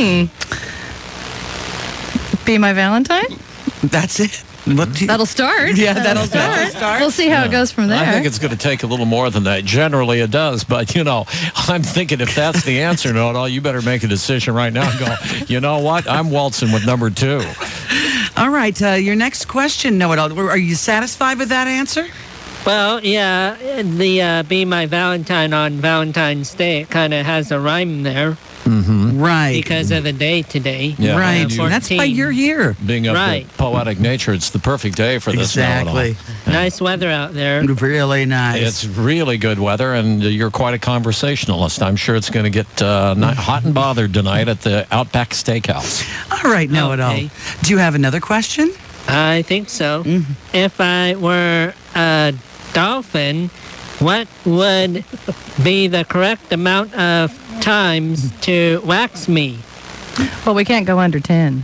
Be My Valentine? That's it. That'll start. Yeah, that'll start. We'll see how it goes from there. I think it's going to take a little more than that. Generally, it does. But, I'm thinking if that's the answer, Know-It-All, you better make a decision right now and go, you know what? I'm waltzing with number 2. All right. Your next question, Know-It-All. Are you satisfied with that answer? Well, yeah, the Be My Valentine on Valentine's Day, it kind of has a rhyme there. Mm-hmm. Right. Because of the day today. Yeah, right. That's why you're here. Being of the poetic nature, it's the perfect day for this Know-It-All. Exactly. Nice weather out there. Really nice. It's really good weather, and you're quite a conversationalist. I'm sure it's going to get hot and bothered tonight at the Outback Steakhouse. All right, Know-It-All. Okay. Do you have another question? I think so. If I were a dolphin, what would be the correct amount of times to wax me? Well, we can't go under 10.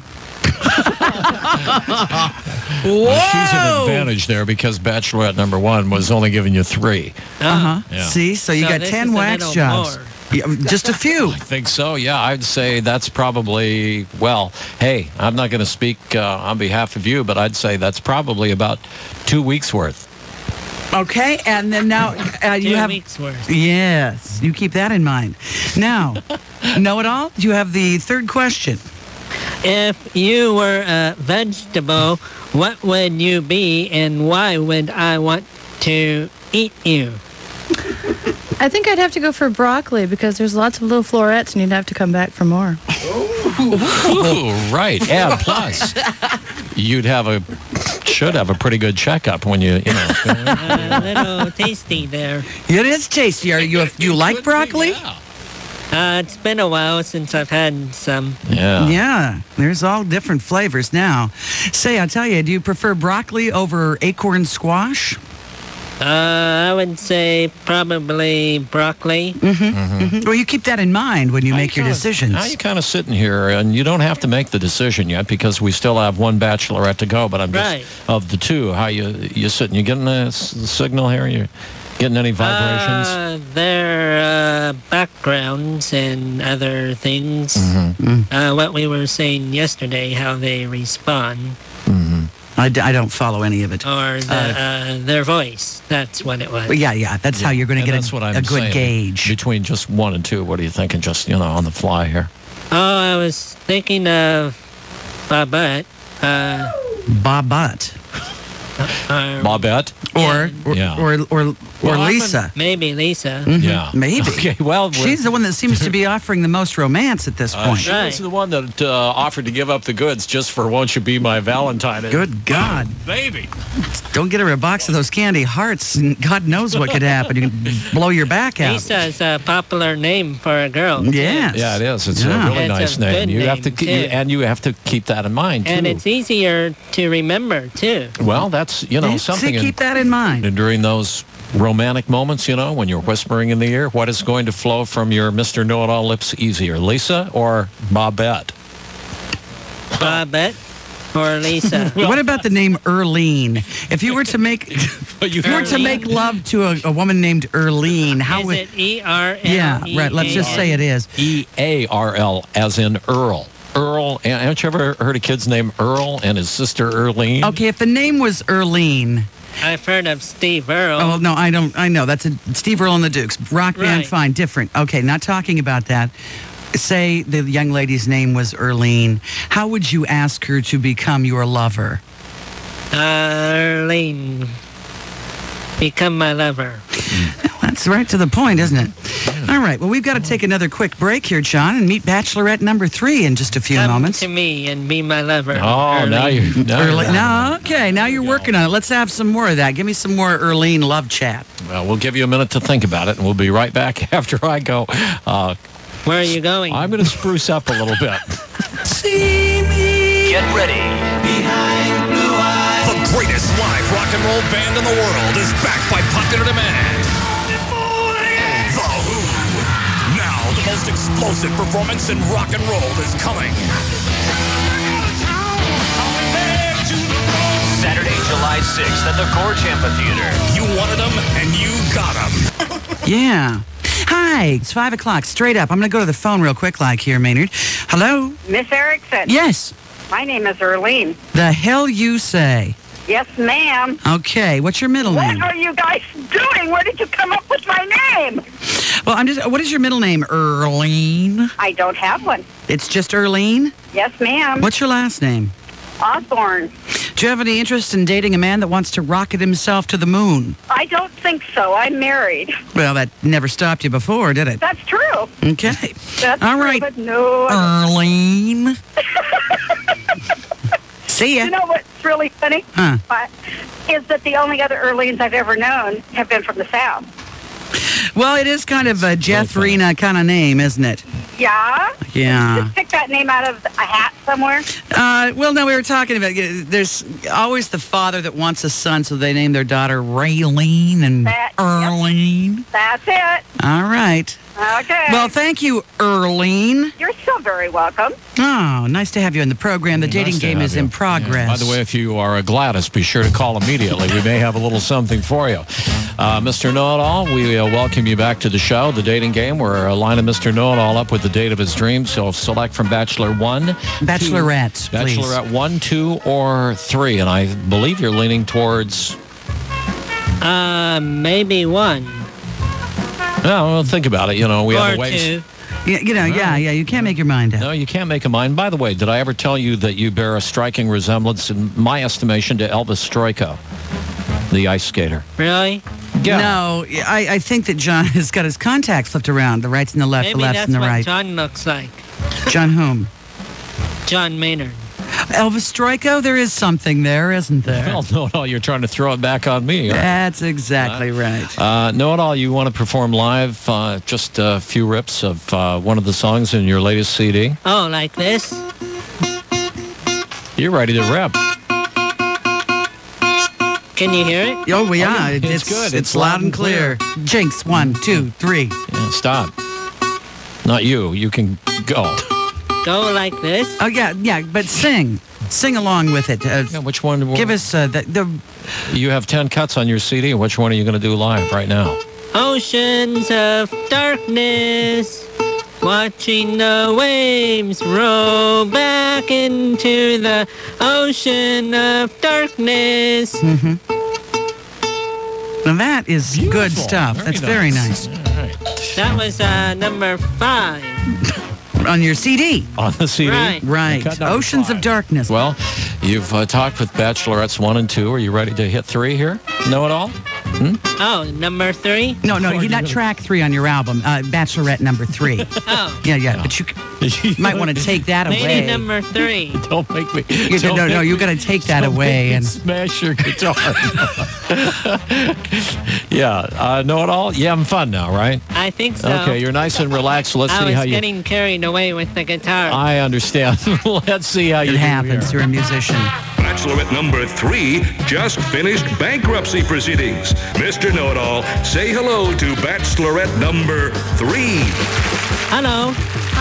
Whoa! She's an advantage there because Bachelorette number 1 was only giving you 3. Yeah. See, so you got this 10 is a wax little jobs. more. Yeah, just a few. I think so, yeah. I'd say that's probably, hey, I'm not going to speak on behalf of you, but I'd say that's probably about 2 weeks worth. Okay, and then now you 2 have... weeks worth. Yes, you keep that in mind. Now, Know-It-All, you have the third question. If you were a vegetable, what would you be and why would I want to eat you? I think I'd have to go for broccoli because there's lots of little florets and you'd have to come back for more. Ooh, right. And plus, should have a pretty good checkup when you know. A little tasty there. It is tasty. You like broccoli? Yeah. It's been a while since I've had some. Yeah. Yeah, there's all different flavors now. Say, I'll tell you, do you prefer broccoli over acorn squash? I would say probably broccoli. Well, you keep that in mind when you make your decisions. Now you're kind of sitting here, and you don't have to make the decision yet because we still have one Bachelorette to go. But I'm just of the two. How you sitting? You getting a signal here? You getting any vibrations? Their backgrounds and other things. What we were saying yesterday, how they respond. I don't follow any of it. Or their voice. That's what it was. But yeah, that's how you're going to get a good saying. gauge. Between just 1 and 2, what are you thinking? Just, on the fly here. Oh, I was thinking of Babette. Babette. Bobette? Or Lisa. Maybe Lisa. Yeah. Maybe. Okay, well, she's the one that seems to be offering the most romance at this point. She was the one that offered to give up the goods just for Won't You Be My Valentine. Good God. Baby. Don't get her a box of those candy hearts, and God knows what could happen. You can blow your back out. Lisa's a popular name for a girl. Yes. Yeah, it is. It's a really nice name. You have to you have to keep that in mind, too. And it's easier to remember, too. Well, that's, something. See, keep that in mind. And during those romantic moments, when you're whispering in the ear, what is going to flow from your Mr. Know-It-All lips easier, Lisa or Bobette? Babette or Lisa? What about the name Earlene? If you were to make love to a woman named Earlene, how is would it E-R-L-E? Yeah, right. Let's just say it is E-A-R-L, as in Earl. Earl, haven't you ever heard a kid's name Earl and his sister Earlene? Okay, if the name was Earlene. I've heard of Steve Earle. Oh, no, I don't. I know. That's Steve Earle and the Dukes. Rock band, Right. fine, different. Okay, not talking about that. Say the young lady's name was Earlene. How would you ask her to become your lover? Earlene, become my lover. That's right to the point, isn't it? All right, well, we've got to take another quick break here, John, and meet Bachelorette number 3 in just a few moments. Come to me and be my lover. Oh, now you're... Now you're working on it. Let's have some more of that. Give me some more Earlene love chat. Well, we'll give you a minute to think about it, and we'll be right back after I go. Where are you going? I'm going to spruce up a little bit. See me. Get ready. Behind Blue Eyes. The greatest live rock and roll band in the world is back by popular demand. The Who. Now the most explosive performance in rock and roll is coming. Saturday, July 6th at the Gorge Amphitheater. You wanted them, and you got them. Yeah. Hi, it's 5 o'clock. Straight up. I'm going to go to the phone real quick like here, Maynard. Hello? Miss Erickson. Yes. My name is Earlene. The hell you say? Yes, ma'am. Okay, what's your middle What name? are you guys doing? Where did you come up with my name? Well, what is your middle name, Earlene? I don't have one. It's just Earlene? Yes, ma'am. What's your last name? Osborne. Do you have any interest in dating a man that wants to rocket himself to the moon? I don't think so. I'm married. Well, that never stopped you before, did it? That's true. Okay. That's All true, right. but no. Earlene. See ya. You know what's really funny? Huh. Is that the only other Earlenes I've ever known have been from the South. Well, it is kind of a Jeffrina kind of name, isn't it? Yeah? Yeah. Just pick that name out of a hat somewhere. Well, no, we were talking about, there's always the father that wants a son, so they name their daughter Raylene and Earlene. That's it. All right. Okay. Well, thank you, Earlene. You're so very welcome. Oh, nice to have you in the program. The dating Nice to game have is you. in progress. Yeah. By the way, if you are a Gladys, be sure to call immediately. We may have a little something for you. Mr. Know-It-All, we welcome you back to the show, the dating game. We're lining Mr. Know-It-All up with the date of his dreams. So select from Bachelor 1. Bachelorettes, please. Bachelorette 1, 2, or 3. And I believe you're leaning towards... Maybe 1. well, think about it. You know, we have Or a ways. 2. Yeah, you can't make your mind up. No, you can't make a mind. By the way, did I ever tell you that you bear a striking resemblance, in my estimation, to Elvis Stroika, the ice skater? Really? Yeah. No, I think that John has got his contacts flipped around, the rights and the left, Maybe the left that's and the what right. John looks like. John whom? John Maynard. Elvis Stroiko? There is something there, isn't there? Well, no, you're trying to throw it back on me. Right? That's exactly right. Know-It-All, you want to perform live just a few rips of one of the songs in your latest CD? Oh, like this? You're ready to rip. Can you hear it? Oh, yeah, it's good. It's loud and clear. Jinx, 1, 2, 3. Yeah, stop. Not you. You can go. Go like this? Oh, yeah, but sing. Sing along with it. Yeah, which one? Give us the... You have 10 cuts on your CD. Which one are you going to do live right now? Oceans of darkness, watching the waves roll back into the ocean of darkness. Now, that is good Beautiful. stuff. That's very nice. All right. That was number 5. On your CD. On the CD? Right. Right. Cut number Oceans 5. of Darkness. Well, you've talked with Bachelorettes 1 and 2. Are you ready to hit 3 here? Know-It-All? Oh, number 3? No, you're not track 3 on your album. Bachelorette number 3. Oh, Yeah, but you might want to take that maybe away. number 3. Don't make me. No, you got to take that away. And Smash your guitar. Yeah. Know-It-All? You having fun now, right? I think so. Okay, you're nice and relaxed. Let's I see was how you... getting carried away with the guitar. I understand. Let's see how you it do happens. here. You're a musician. Bachelorette number 3 just finished bankruptcy proceedings. Mr. Know-It-All, say hello to Bachelorette number 3. Hello.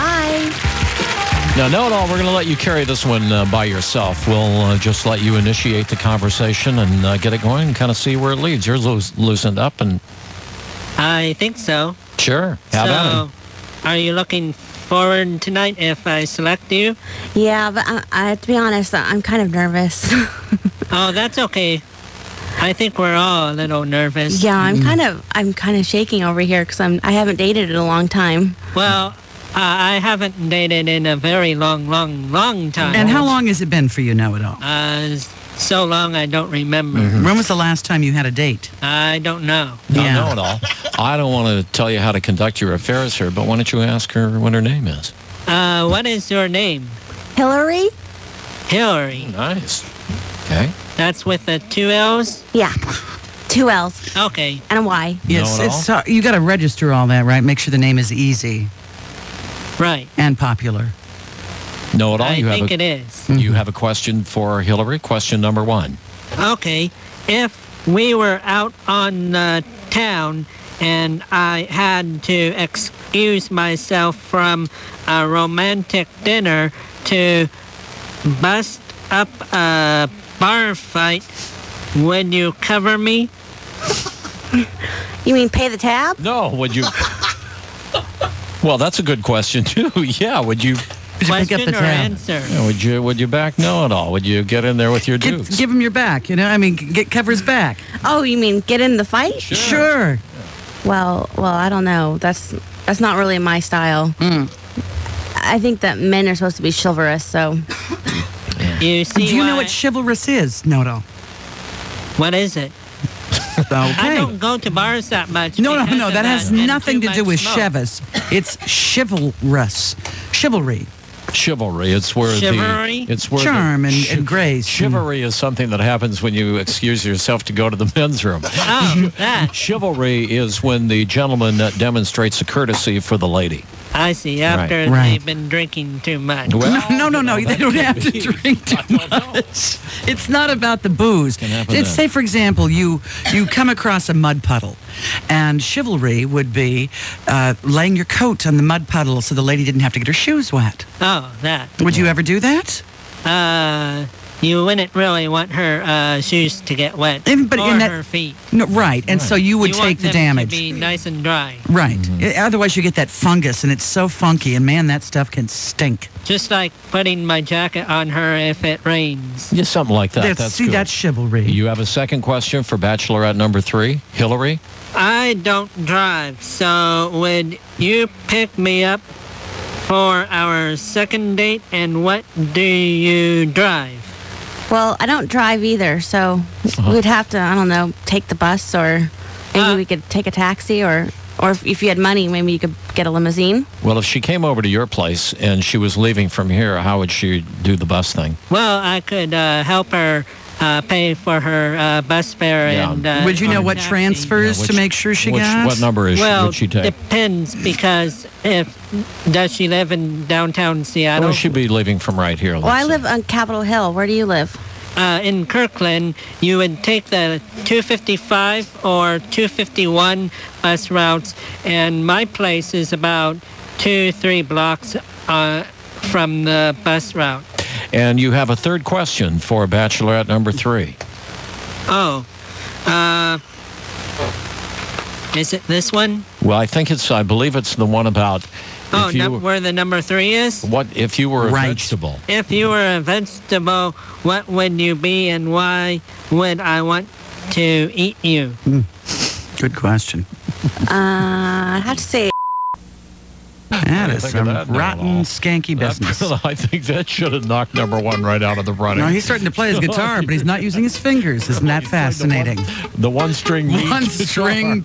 Now, Know-It-All, we're going to let you carry this one by yourself. We'll just let you initiate the conversation and get it going and kind of see where it leads. You're loosened up and... I think so. Sure. How about it? Are you looking forward tonight if I select you? Yeah, but to be honest, I'm kind of nervous. Oh, that's okay. I think we're all a little nervous. Yeah, I'm kind of shaking over here because I haven't dated in a long time. Well, I haven't dated in a very long time. And how long has it been for you, Know-It-All? So long I don't remember. When was the last time you had a date? I don't know. Now, Know-It-All, I don't want to tell you how to conduct your affairs here, but why don't you ask her what her name is? What is your name? Hillary? Hillary. Nice. Okay. That's with the 2 L's? Yeah. 2 L's Okay. and a Y. Yes, Know-It-All? you got to register all that, right? Make sure the name is easy Right. and popular. Know-It-All, I you think have it is. you have a question for Hillary. Question number 1. Okay. If we were out on the town and I had to excuse myself from a romantic dinner to bust up a bar fight, would you cover me? You mean pay the tab? No, would you Well, that's a good question, too. Yeah, would you... Question or answer? Would you back know-it-all? Would you get in there with your dukes? Give him your back, cover his back. Oh, you mean get in the fight? Sure. Well, I don't know. That's not really my style. I think that men are supposed to be chivalrous, so... You see Do you know what chivalrous is, Know-it-all? What is it? Okay. I don't go to bars that much. No, because of that has nothing and to too do with much smoke. Chevas. It's chivalrous. Chivalry. Chivalry. It's where Chivalry? It's where Charm and grace. Chivalry is something that happens when you excuse yourself to go to the men's room. Oh, that. Chivalry is when the gentleman demonstrates a courtesy for the lady. I see. After Right. they've been drinking too much. Well, No. They don't have to drink too much. It's not about the booze. Say, for example, you come across a mud puddle, and chivalry would be laying your coat on the mud puddle so the lady didn't have to get her shoes wet. Oh, that. Would you ever do that? You wouldn't really want her shoes to get wet, But or in that- her feet. No, right. And so you would You take want the them damage. to be nice and dry. Right. Otherwise, you get that fungus, and it's so funky, and man, that stuff can stink. Just like putting my jacket on her if it rains. Yeah, something like that. That's good. That's chivalry. You have a second question for Bachelorette number 3, Hillary? I don't drive, so would you pick me up for our second date, and what do you drive? Well, I don't drive either, so we'd have to, I don't know, take the bus, or maybe we could take a taxi, or if you had money, maybe you could get a limousine. Well, if she came over to your place and she was leaving from here, how would she do the bus thing? Well, I could help her pay for her bus fare. Yeah. And Would you know what taxi. transfers to make sure she got? What number would she take? Depends, because does she live in downtown Seattle? Or she'd be leaving from right here. Well, I live on Capitol Hill. Where do you live? In Kirkland, you would take the 255 or 251 bus routes, and my place is about 2-3 blocks from the bus route. And you have a third question for Bachelorette number 3. Oh, is it this one? Well, I believe it's the one about Where the number 3 is? what if you were a Right. vegetable? If you were a vegetable, what would you be, and why would I want to eat you? Good question. I'd have to say, That is think of some that now, rotten, Lowell. skanky business. I think that should have knocked number 1 right out of the running. No, he's starting to play his guitar, but he's not using his fingers. Isn't that fascinating? The one-string lead One guitar. string.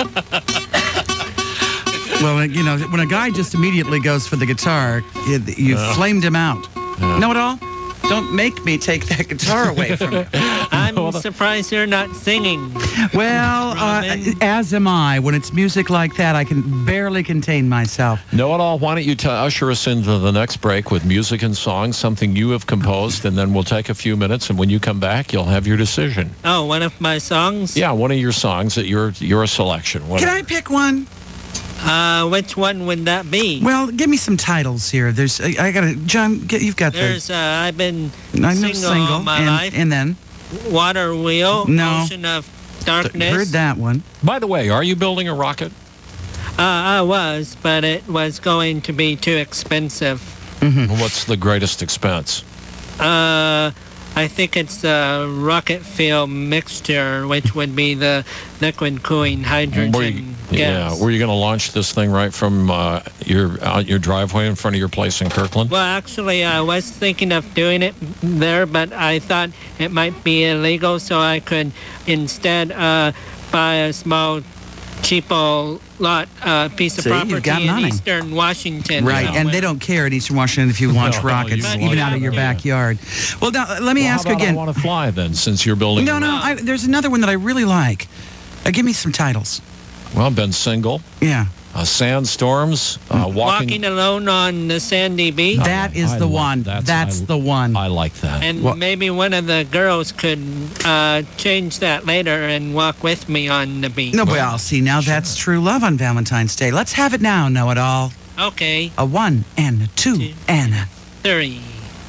Well, when a guy just immediately goes for the guitar, you flamed him out. Know it all? Don't make me take that guitar away from you. I'm surprised you're not singing. Well, Robin. as am I. When it's music like that, I can barely contain myself. Know-it-all, why don't you usher us into the next break with music and songs, something you have composed, and then we'll take a few minutes, and when you come back, you'll have your decision. Oh, one of my songs? Yeah, one of your songs that your selection. Can I pick one? Which one would that be? Well, give me some titles here. There's, I gotta, John, you've got There's, I've been I know single all my life. and then Water Wheel, No. Ocean of Darkness. heard that one. By the way, are you building a rocket? I was, but it was going to be too expensive. What's the greatest expense? I think it's the rocket fuel mixture, which would be the liquid cooling hydrogen gas. Were you going to launch this thing right from your driveway in front of your place in Kirkland? Well, actually, I was thinking of doing it there, but I thought it might be illegal, so I could instead buy a small, cheapo lot piece of See, you've property got in money. Eastern Washington. Right, and they don't care in Eastern Washington if you launch No, rockets, you even launch out of your rockets. backyard. Well, now, let me ask How about again. I want to fly then, since you're building. No, there's another one that I really like. Give me some titles. Well, I've been single. Yeah. Sandstorms. Walking alone on the sandy beach. That is the one. That's the one. I like that. And maybe one of the girls could change that later and walk with me on the beach. No, well, see, now that's true love on Valentine's Day. Let's have it now, know-it-all. Okay. A 1 and a 2 and a... 3.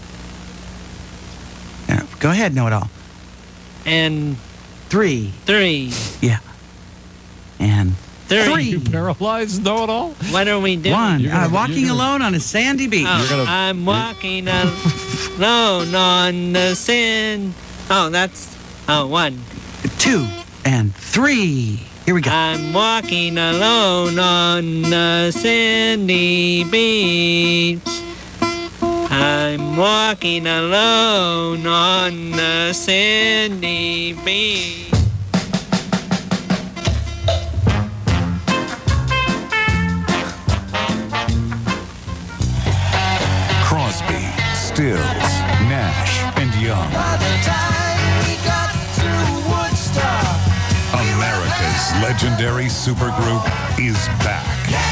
Yeah, go ahead, know-it-all. And 3. 3. Yeah. And Three. Paralyzed know-it-all? What are we doing? One. You're gonna- Walking you're gonna- alone on a sandy beach. Oh, I'm walking alone on the sand. Oh, that's... Oh, one. 2 and 3. Here we go. I'm walking alone on the sandy beach. I'm walking alone on the sandy beach. Crosby, Stills, Nash, and Young. America's legendary supergroup is back.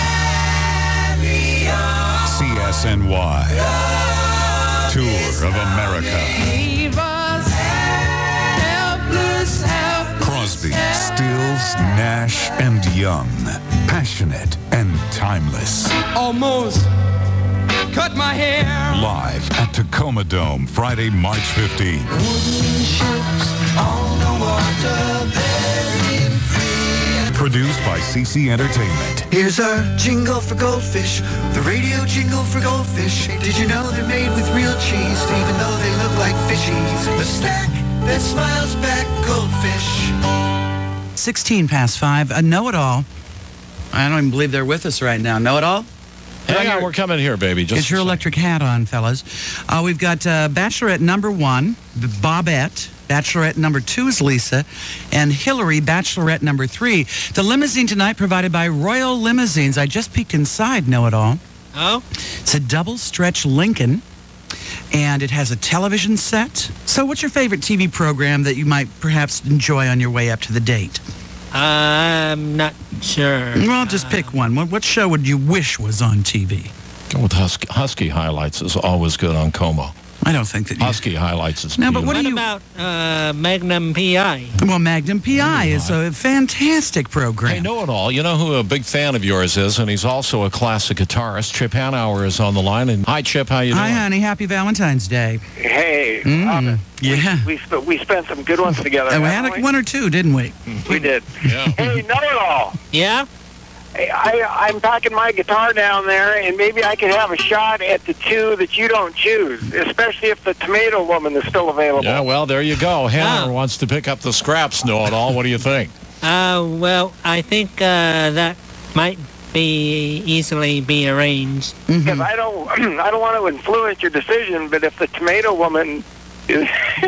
CSNY. Tour of America. Crosby, Stills, Nash, and Young. Passionate and timeless. Almost cut my hair. Live at Tacoma Dome, Friday, March 15th. Wooden ships on the water, very free. Produced by CC Entertainment. Here's our jingle for goldfish, the radio jingle for goldfish. Did you know they're made with real cheese, even though they look like fishies? The snack that smiles back, goldfish. 16 past 5. A know-it-all. I don't even believe they're with us right now. Know-it-all? Hang on, we're coming here, baby. Just Get your electric hat on, fellas. We've got Bachelorette number 1, Bobette. Bachelorette number 2 is Lisa. And Hillary, Bachelorette number 3. The limousine tonight provided by Royal Limousines. I just peeked inside Know-It-All. Oh? It's a double-stretch Lincoln. And it has a television set. So what's your favorite TV program that you might perhaps enjoy on your way up to the date? I'm not sure. Well, just pick one. What show would you wish was on TV? Go with Husky Highlights is always good on Como. I don't think that you... Husky Highlights is No, but what beautiful. do you... about Magnum PI? Well, Magnum PI is a fantastic program. Hey, Know-It-All, you know who a big fan of yours is, and he's also a classic guitarist. Chip Hanauer is on the line. And hi, Chip, how you doing? Hi, honey. Happy Valentine's Day. Hey, Yeah. we spent some good ones together. And we had one or two, didn't we? We did. Yeah. Hey, Know-It-All. Yeah? Hey, I'm packing my guitar down there, and maybe I could have a shot at the two that you don't choose, especially if the Tomato Woman is still available. Yeah, well, there you go. Hanauer wants to pick up the scraps, Know-It-All. What do you think? Well, I think that might easily be arranged. Because I don't want to influence your decision, but if the Tomato Woman is,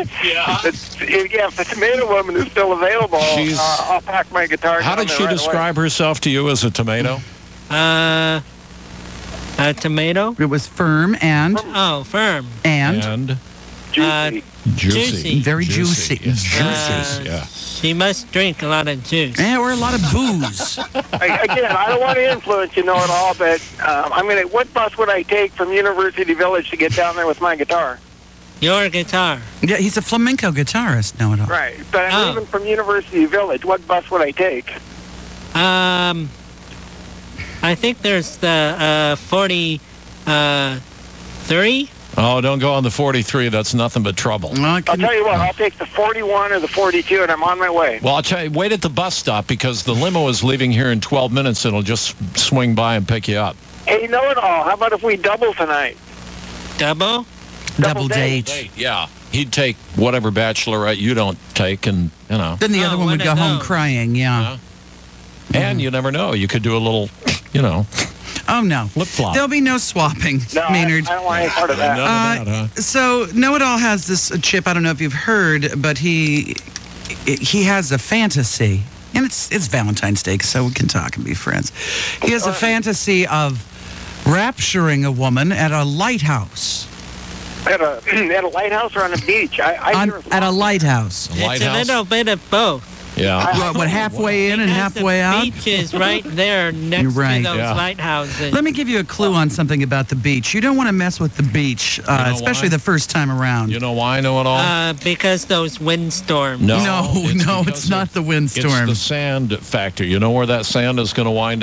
if the Tomato Woman is still available, I'll pack my guitar. How did she describe herself to you as a tomato? A tomato? It was firm and... Oh, firm. And? Juicy. Juicy. Very juicy. Yes, Juicy. yeah. She must drink a lot of juice. Yeah, or a lot of booze. Again, I don't want to influence you, Know-It-All, but what bus would I take from University Village to get down there with my guitar? Your guitar. Yeah, he's a flamenco guitarist, Know-It-All. Right, but I'm leaving from University Village. What bus would I take? I think there's the 43. Oh, don't go on the 43. That's nothing but trouble. I'll tell you what, I'll take the 41 or the 42, and I'm on my way. Well, I'll tell you, wait at the bus stop because the limo is leaving here in 12 minutes. It'll just swing by and pick you up. Hey, Know-It-All, how about if we double tonight? Double? Double date. Yeah. He'd take whatever bachelorette you don't take, and, you know. Then the other one would go home crying, yeah. And you never know. You could do a little, you know. Oh, no. Flip-flop. There'll be no swapping, No, Maynard. I don't want any part of that. None of that, huh? So, Know-It-All has this Chip, I don't know if you've heard, but he has a fantasy, and it's Valentine's Day, so we can talk and be friends. He has a fantasy of rapturing a woman at a lighthouse. At a lighthouse or on a beach? At a lighthouse. It's a little bit of both. Yeah. What, halfway in and halfway out? The beach is right there next Right. to those lighthouses. Let me give you a clue on something about the beach. You don't want to mess with the beach, especially the first time around. You know why, Know-It-All? Because those windstorms. No, it's not the windstorm. It's the sand factor. You know where that sand is going to wind up?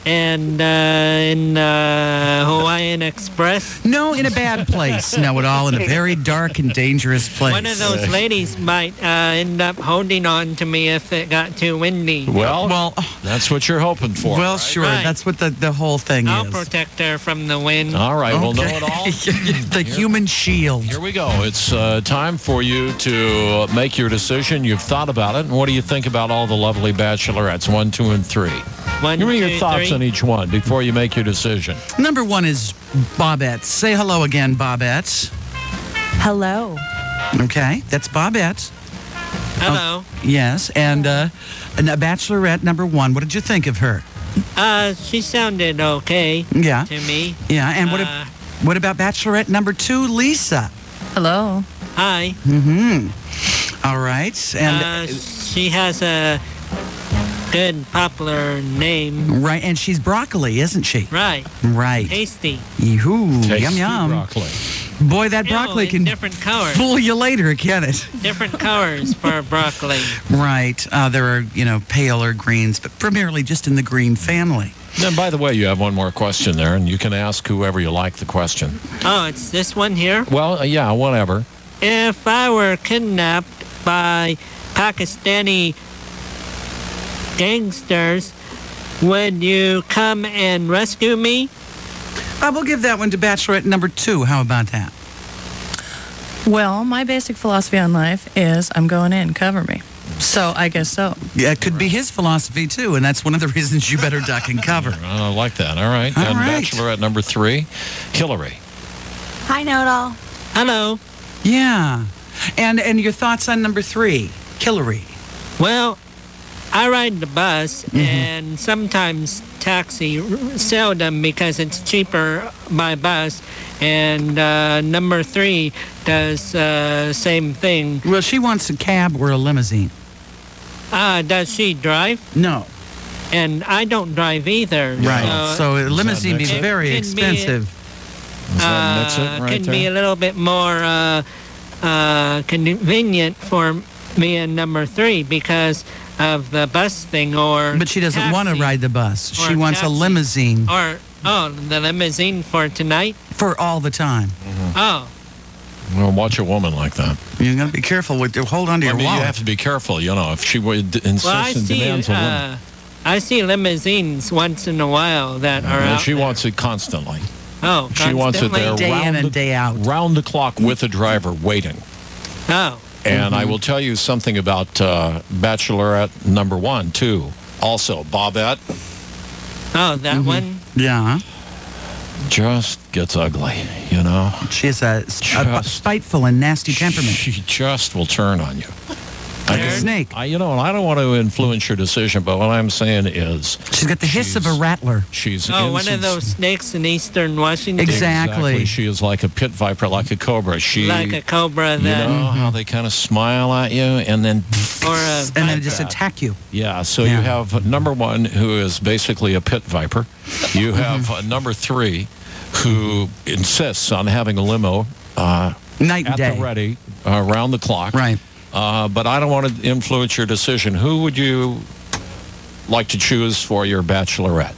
and in Hawaiian Express. No, in a bad place. Know-it-all, in a very dark and dangerous place. One of those ladies might end up holding on to me if it got too windy. Well, that's what you're hoping for. Well, right? sure. Right. That's what the whole thing I'll is. protect her from the wind. All right, we'll know it all. The human shield. Here we go. It's time for you to make your decision. You've thought about it. And what do you think about all the lovely bachelorettes, 1, 2, and 3? Give me your thoughts on each one before you make your decision. Number 1 is Bobette. Say hello again, Bobette. Hello. Okay, that's Bobette. Hello. Yes, and a bachelorette number 1. What did you think of her? She sounded okay. Yeah. To me. Yeah, and what about bachelorette number 2, Lisa? Hello. Hi. Mm-hmm. All right, and she has a good popular name. right, and she's broccoli, isn't she? Right. Right. Tasty. Yee-hoo, Tasty yum yum. broccoli. Boy, that broccoli in can different colors. fool you later, can it? Different colors for broccoli. Right. There are, paler greens, but primarily just in the green family. And by the way, you have one more question there, and you can ask whoever you like the question. Oh, it's this one here? Well, yeah, whatever. If I were kidnapped by Pakistani gangsters, would you come and rescue me? We'll give that one to bachelorette number 2. How about that? Well, my basic philosophy on life is I'm going in, cover me. So I guess so. Yeah, it could be his philosophy, too, and that's one of the reasons you better duck and cover. I like that. All right. All and right. bachelorette number 3, Hillary. Hi, know-it-all. Hello. Yeah. And your thoughts on number 3, Hillary? Well, I ride the bus and sometimes taxi, seldom because it's cheaper by bus. And number 3 does same thing. Well, she wants a cab or a limousine. Does she drive? No. And I don't drive either. Right. So a limousine be very expensive. That's it right can there? be a little bit more convenient for me in number 3 because of the bus thing or But she doesn't want to ride the bus. She Or wants a taxi. limousine the limousine for tonight? for all the time. Oh. Well, watch a woman like that. You're going to be careful with hold on to your You wallet. have to be careful, if she would insist Well, and demands a woman. I see limousines once in a while that are Well, out she there. wants it constantly. Oh, She wants it there constantly? Day in and day out. round the clock with a driver waiting. Oh. And I will tell you something about bachelorette number 1, too. Also, Bobette Oh, that one? Yeah. just gets ugly, She has a spiteful and nasty temperament. She just will turn on you. Like a snake. And I don't want to influence your decision, but what I'm saying is... She's got the hiss of a rattler. She's one of those snakes in eastern Washington? Exactly. She is like a pit viper, like a cobra. Like a cobra You that... know how they kind of smile at you and then... Or a And then just attack you. Yeah, so you have number 1, who is basically a pit viper. You have number 3, who insists on having a limo night and at day. the ready, around the clock. Right. But I don't want to influence your decision. Who would you like to choose for your bachelorette?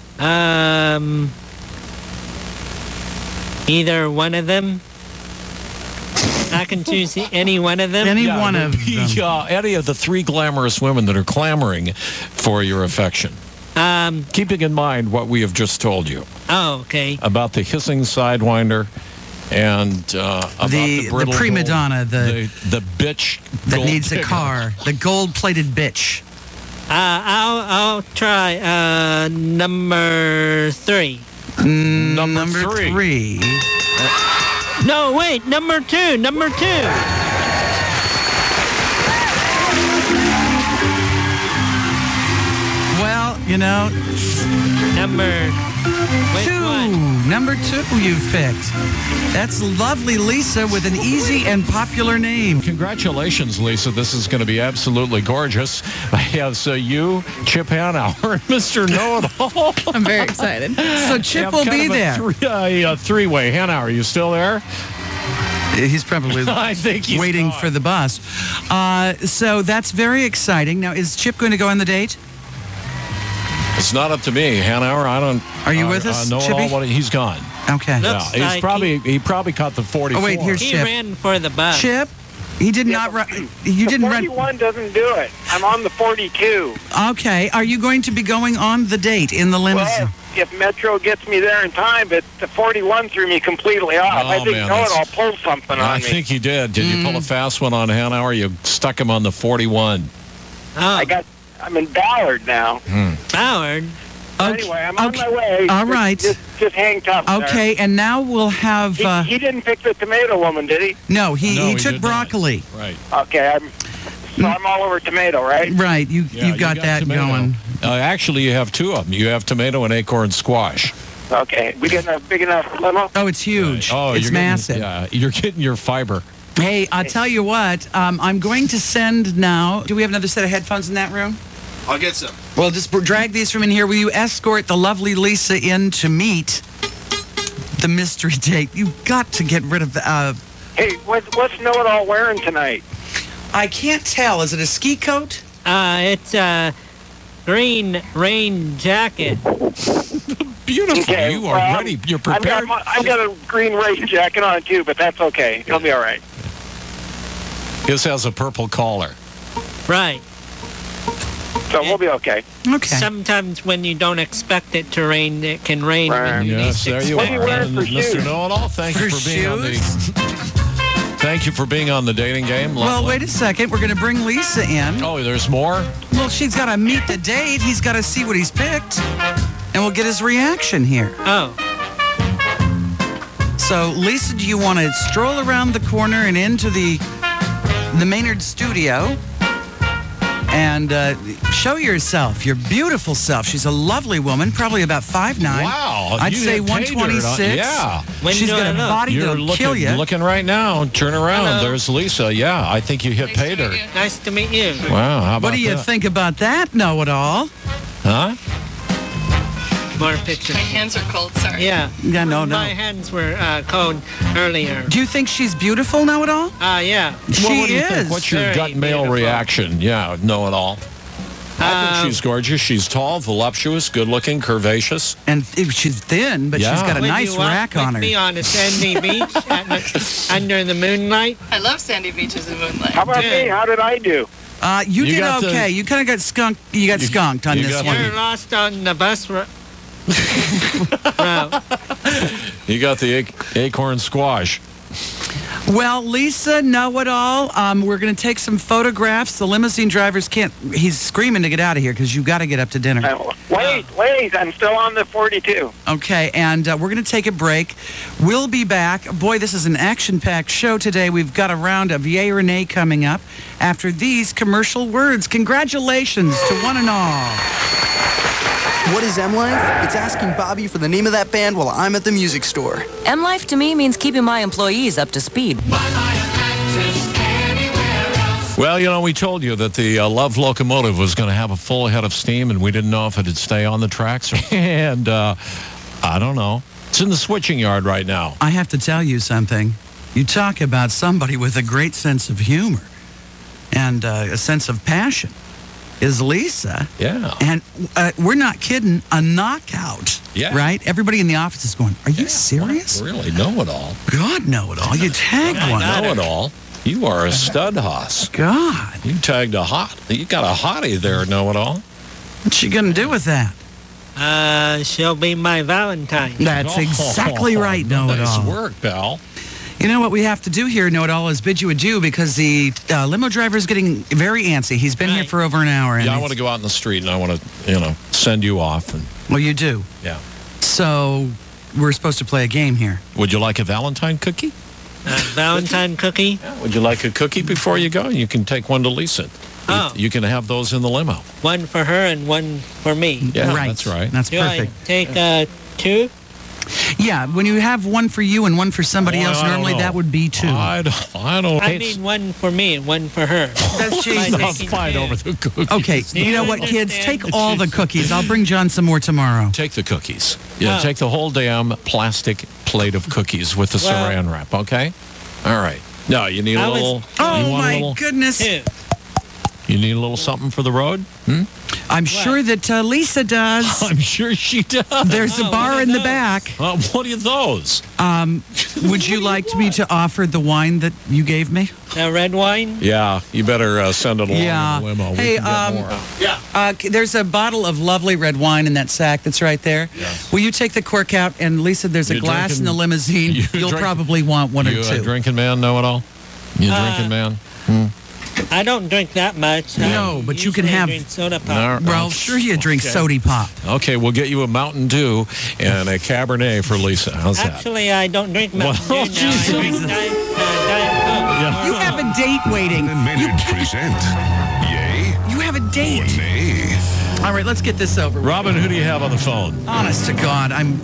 Either one of them. I can choose any one of them. Any one of them. Any of the 3 glamorous women that are clamoring for your affection. Keeping in mind what we have just told you. Oh, okay. About the hissing sidewinder and about the brittle prima gold- donna, the bitch that gold needs a digger. car, the gold-plated bitch. I'll try number 3. Number 3. No, wait, number 2. Number 2. Well, Which one? Number 2 you've picked. That's lovely Lisa with an easy and popular name. Congratulations, Lisa. This is going to be absolutely gorgeous. I have you, Chip Hanauer, and Mr. Know-It-All. I'm very excited. So Chip will be there. A three-way. Hanauer, are you still there? He's probably I think he's waiting gone. for the bus. So that's very exciting. Now, is Chip going to go on the date? It's not up to me. Hanauer, I don't. Are you with us, know Chippy? all what he's gone. Okay. Yeah, Looks he's like he probably caught the 44. Oh, wait, here's He Chip. ran for the bus. Chip, he did not run. You didn't run. 41 doesn't do it. I'm on the 42. Okay. Are you going to be going on the date in the limousine? Well, if Metro gets me there in time, but the 41 threw me completely off. Oh, I think man, Know-It-All pulled something I on me. think he did. Did you pull a fast one on Hanauer? You stuck him on the 41. Oh, I'm in Ballard now. Ballard. Anyway, I'm on my way. All right. Just hang tough. Okay, and now we'll have. He didn't pick the tomato woman, did he? No, he did took not. broccoli. Right. Okay, I'm all over tomato, right? Right, you got that tomato. going. Actually, you have two of them. You have tomato and acorn squash. Okay, we getting a big enough limo? Oh, it's huge. Oh, it's you're massive. You're getting your fiber. Hey, I'll tell you what. I'm going to send now. Do we have another set of headphones in that room? I'll get some. Well, just drag these from in here. Will you escort the lovely Lisa in to meet the mystery date? You've got to get rid of the. Hey, what's Know-It-All wearing tonight? I can't tell. Is it a ski coat? It's a green rain jacket. Beautiful. Okay, You are ready. You're prepared. I've got a green rain jacket on too, but that's okay. It'll be all right. His has a purple collar. Right. So we'll be okay. Okay. Sometimes when you don't expect it to rain, it can rain. Right. When you Yes, least there you What are you are. wearing for Mr. shoes? Know-It-All, thank you For for being on the. shoes? Thank you for being on the dating game. Well, Lovely. wait a second. We're going to bring Lisa in. Oh, there's more? Well, she's got to meet the date. He's got to see what he's picked. And we'll get his reaction here. Oh, So, Lisa, do you want to stroll around the corner and into the Maynard studio and show yourself, your beautiful self? She's a lovely woman, probably about 5'9". Wow. I'd you say have paid her, 126. Yeah. When She's do got I a look? body You're that'll kill you. looking right now. Turn around. Hello. There's Lisa. Yeah, I think you hit pay dirt. nice to meet you. Wow, how about What do you that? think about that, Know-It-All? Huh? More pictures. My hands are cold, sorry. Yeah. Yeah, no. My hands were cold earlier. Do you think she's beautiful, Know-It-All? Yeah. She Well, what do you is. think? What's your Very gut male beautiful. reaction? Yeah, Know-It-All. I think she's gorgeous. She's tall, voluptuous, good-looking, curvaceous. And she's thin, but she's Yeah. got a Would nice you walk rack with on her. me on a sandy beach under the moonlight? I love sandy beaches and moonlight. How about Good. me? How did I do? You You did got the- okay. You kind of got skunked. You got skunked on you this got one. You're lost on the bus route. You got the acorn squash. Well, Lisa, Know-It-All, we're going to take some photographs. The limousine drivers can't. He's screaming to get out of here because you've got to get up to dinner. Wait, I'm still on the 42. Okay, and we're going to take a break. We'll be back. Boy, this is an action-packed show today. We've got a round of Yay or Nay coming up after these commercial words. Congratulations to one and all. What is M-Life? It's asking Bobby for the name of that band while I'm at the music store. M-Life to me means keeping my employees up to speed. Well, you know, we told you that the Love Locomotive was going to have a full head of steam, and we didn't know if it'd stay on the tracks. And I don't know. It's in the switching yard right now. I have to tell you something. You talk about somebody with a great sense of humor and a sense of passion. Is Lisa. Yeah. And we're not kidding, a knockout. Yeah. Right? Everybody in the office is going, are you serious? Really, Know-It-All. God, Know-It-All. You tagged one. Know-It-All. You are a stud hoss. God. You tagged a hot. You got a hottie there, Know-It-All. What's she going to do with that? She'll be my Valentine. That's exactly right, Know-It-All. Nice work, pal. You know what we have to do here, Know-It-All, is bid you adieu because the limo driver is getting very antsy. He's been here for over an hour. And Yeah, I want to go out in the street, and I want to, send you off. And Well, you do. yeah. So we're supposed to play a game here. Would you like a Valentine cookie? Valentine cookie? Would you like a cookie before you go? You can take one to Lisa. Oh. You can have those in the limo. One for her and one for me. Yeah, Right. that's right. That's Do perfect. I take two? Yeah, when you have one for you and one for somebody Well, else, I don't normally know. that would be two. I don't. I mean one for me and one for her. That's Let's Jesus. not fight over the cookies. Okay, you know what, kids? Take all the cookies. I'll bring John some more tomorrow. Take the cookies. Yeah, Oh. take the whole damn plastic plate of cookies with the Well- saran wrap, okay? All right. No, you need a I was- little... Oh, you want a my little, goodness. Two. You need a little something for the road? I'm sure that Lisa does. I'm sure she does. There's a bar in the back. What are those? Would you like me to offer the wine that you gave me? The red wine? Yeah, you better send it along Yeah. in the limo. We Hey, can get more. There's a bottle of lovely red wine in that sack that's right there. Yes. Will you take the cork out? And Lisa, there's a You glass drinking- in the limousine. you You'll drink- probably want one You or a two. drinking man, know-it-all? You drinking man? I don't drink that much. No, but you can usually have- drink soda pop. No. Well, sure you drink Okay. Sody Pop. Okay, we'll get you a Mountain Dew and a Cabernet for Lisa. How's that? Actually, I don't drink Mountain Dew now. I Jesus. drink Diet Coke. You have a date waiting. Maynard present. Yay You have a or date. nay? All right, let's get this over with. Robin, who do you have on the phone? Honest to God, I'm...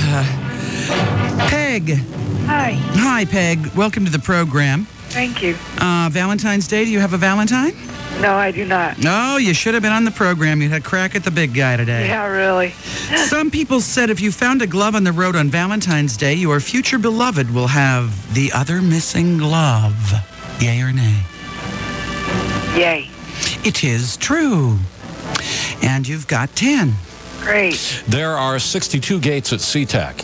Peg. Hi. Hi, Peg. Welcome to the program. Thank you. Valentine's Day, do you have a Valentine? No, I do not. No, you should have been on the program. You had a crack at the big guy today. Yeah, really. Some people said if you found a glove on the road on Valentine's Day, your future beloved will have the other missing glove. Yay or nay? Yay. It is true. And you've got 10. Great. There are 62 gates at SeaTac.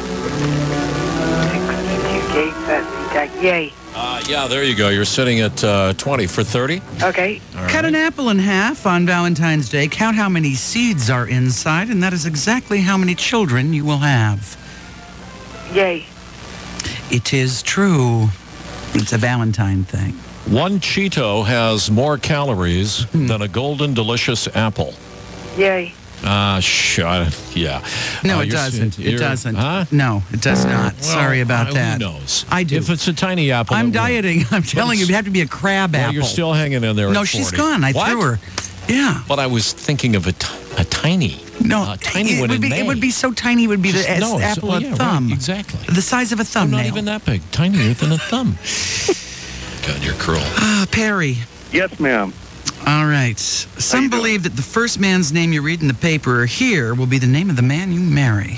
62 gates at SeaTac. Yay. Yeah, there you go. You're sitting at 20 for 30. Okay. Cut an apple in half on Valentine's Day. Count how many seeds are inside, and that is exactly how many children you will have. Yay. It is true. It's a Valentine thing. One Cheeto has more calories than a golden delicious apple. Yay. Yeah. No, it You're- doesn't. It you're- doesn't. Huh? No, it does not. Well, Sorry about that. Who knows? I do. If it's a tiny apple, I'm it will. dieting. I'm telling you, it's- you have to be a crab Well, apple. you're still hanging in there. No, at she's 40. gone. I What? threw her. Yeah. But I was thinking of a tiny. No, tiny it one would in be. May. It would be so tiny. It would be Just- the no, it's- apple well, of yeah, right, thumb. exactly. The size of a I'm thumbnail. not even that big. Tinier than a thumb. God, you're cruel. Perry. Yes, ma'am. All right. Some believe that the first man's name you read in the paper or hear will be the name of the man you marry.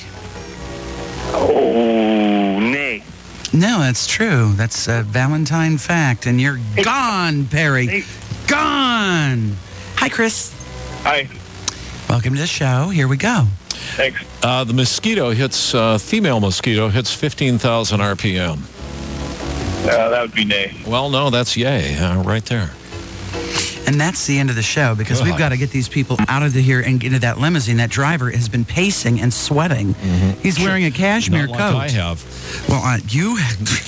Oh, nay. No, that's true. That's a Valentine fact, and you're gone, Perry. Gone. Hi, Chris. Hi. Welcome to the show. Here we go. Thanks. The mosquito hits, female mosquito hits 15,000 RPM. That would be nay. Well, no, that's yay, right there. And that's the end of the show because we've God. got to get these people out of here and into that limousine. That driver has been pacing and sweating. He's wearing a cashmere Not coat. like I have. Well, you.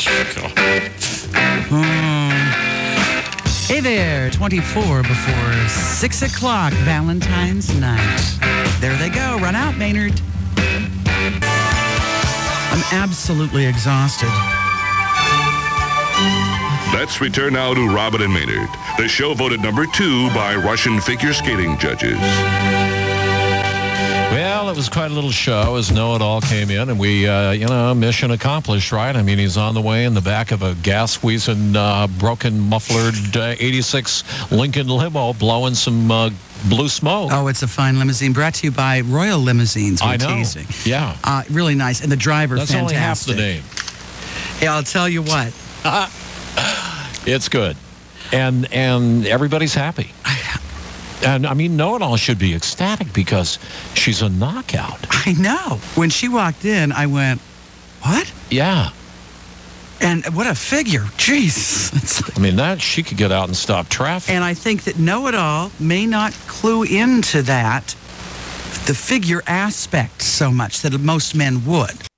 Hey there, 24 before 6 o'clock, Valentine's night. There they go. Run out, Maynard. I'm absolutely exhausted. Let's return now to Robin and Maynard. The show voted number 2 by Russian figure skating judges. Well, it was quite a little show as Know-It-All came in, and we, mission accomplished, right? I mean, he's on the way in the back of a gas-wheezing, broken, mufflered 86 Lincoln limo blowing some blue smoke. Oh, it's a fine limousine brought to you by Royal Limousines. We're I know. teasing. Yeah. Really nice. And the driver, That's fantastic. only half the name. Yeah, I'll tell you what. It's good. And everybody's happy. And, I mean, Know-It-All should be ecstatic because she's a knockout. I know. When she walked in, I went, what? Yeah. And what a figure. Jeez. I mean, she could get out and stop traffic. And I think that Know-It-All may not clue into that, the figure aspect so much that most men would.